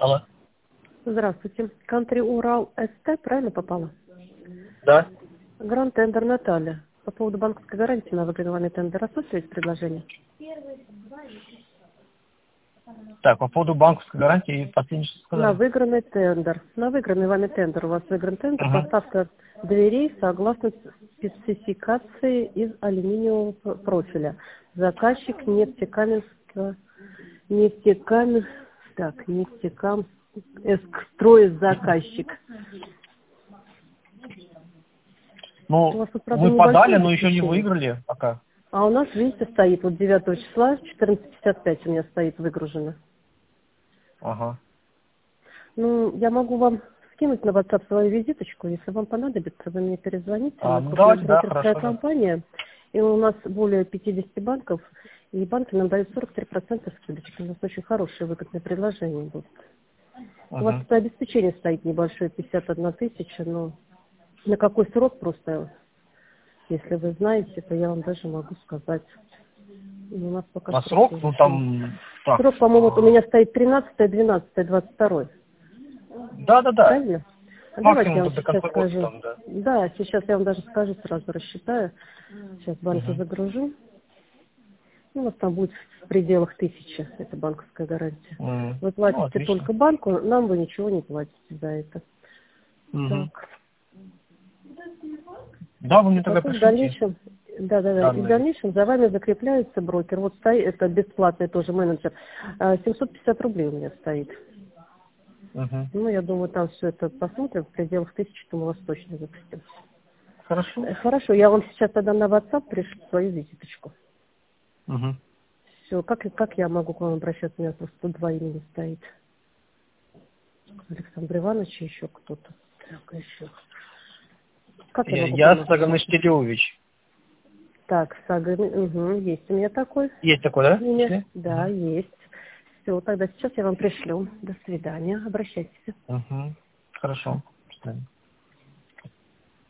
Алло. Здравствуйте. Country Урал СТ, правильно попала? Да. Гранд Тендер Наталья. По поводу банковской гарантии на выигрываемый тендер. Отсутствует предложение? Так, по поводу банковской гарантии, последнее, что На сказали. выигранный тендер. На выигранный вами тендер. У вас выигран тендер. Угу. Поставка дверей согласно спецификации из алюминиевого профиля. Заказчик нефтекаменского... Нефтекам... Строит заказчик. У Ну, вас тут, правда, мы подали, небольшое но еще не обеспечение. выиграли пока. А у нас, видите, стоит вот 9 числа, 14:55 у меня стоит выгружено. Ага. Ну, я могу вам скинуть на WhatsApp свою визиточку, если вам понадобится, вы мне перезвоните. Мы Ну крупная давайте, да, брокерская хорошо, да. компания, и у нас более 50 банков, и банки нам дают 43% скидочки. У нас очень хорошие выгодные предложения будут. У вас Угу. это обеспечение стоит небольшое, 51 тысяча, но на какой срок просто, если вы знаете, то я вам даже могу сказать. У нас пока На срок срок, не ну решен. там, так. Срок, по-моему, вот у меня стоит 13, 12, 22. Да. Правильно? Давайте я Максимум вам до сейчас конца года скажу. там, да. Да, сейчас я вам даже скажу, сразу рассчитаю. Сейчас банки Угу. загружу. Ну, у вас там будет в пределах 1000, это банковская гарантия. Вы Ну, платите отлично. только банку, нам вы ничего не платите за это. Угу. Так. Да, вы мне И тогда потом в пришлите дальнейшем, да, и в данные. дальнейшем за вами закрепляется брокер. Вот стоит, это бесплатный тоже менеджер. 750 рублей у меня стоит. Угу. Ну, я думаю, там все это посмотрим, в пределах 1000, то мы вас точно запустим. Хорошо. Хорошо, я вам сейчас тогда на WhatsApp пришлю свою визиточку. Угу. Все, как я могу к вам обращаться? У меня просто 2 имени стоит. Александр Иванович и еще кто-то. Так, еще. Как я могу к вам Я обращаться? Саганыштилевич. Так, Сага, есть у меня такой Есть такой, да? имя. Если? Да, есть. Все, тогда сейчас я вам пришлю. До свидания. Обращайтесь. Угу. Хорошо. До свидания.